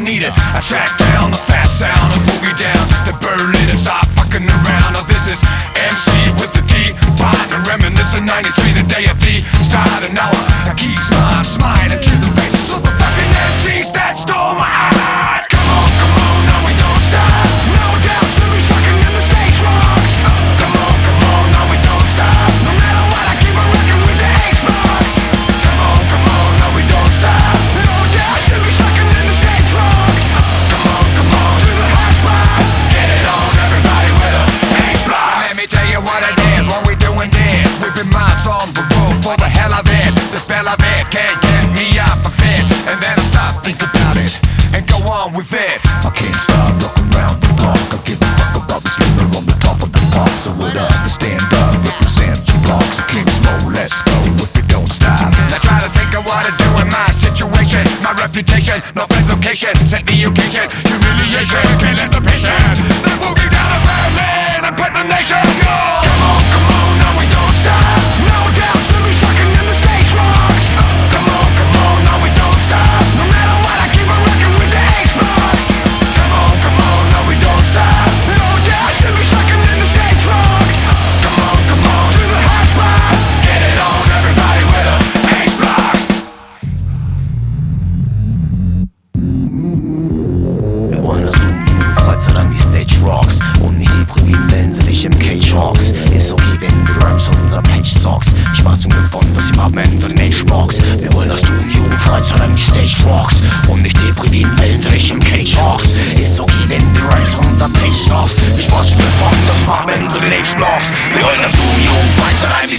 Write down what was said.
need it. I track down the fat sound and boogie down the Berlin and stop fucking around. Now this is MC with the D, partner reminiscing 93, the day of the start. And now I keep smiling to the faces of the fucking MCs that stole my heart. Come on, now we don't stop. No doubt, still be sucking in the stage rocks. Come on, now we don't stop. No matter what, I keep on rocking with the Xbox. Come on, now we don't stop. No doubt, still be sucking in the stage rocks. Come on, to the hot spots. Get it on, everybody with a Xbox. Let me tell you what it is when we doing this. We've been miles on the road for the hell of it. The spell of it can't get me off a fit. And then I stop, think about it, and go on with it. I can't stop rocking around the block. I give a fuck about the slinger on the top of the pop. So what up, stand up, represent the blocks. I can't smoke, let's go if you don't stop. Now try to think of what to do in my situation. My reputation, no fake location. Set the occasion, humiliation. Can't let the patient the boogie down to Berlin and put the nation. Come on, now we don't stop. No doubt, still be sucking in the stage rocks. Come on, now we don't stop. No matter what, I keep on rocking with the Xbox. Come on, now we don't stop. No doubt, still be sucking in the stage rocks. Come on, to the hot spots. Get it on, everybody with a Xbox. Wir wollen das Studio, Freizeit an die Stage Rocks und nicht deprimieren, wenn sie dich im Cage Rocks. Ist okay, wenn du Rhymes und unser Patch Socks. Spaß und Glück von das Department und den Xbox. Wir wollen das Studio, Freizeit an die Stage Rocks und nicht deprimieren, wenn sie dich im Cage Rocks. Ist okay, wenn du Rhymes und unser Patch Socks. Spaß und Glück von das Department und den Xbox. Wir wollen das Studio, Freizeit an die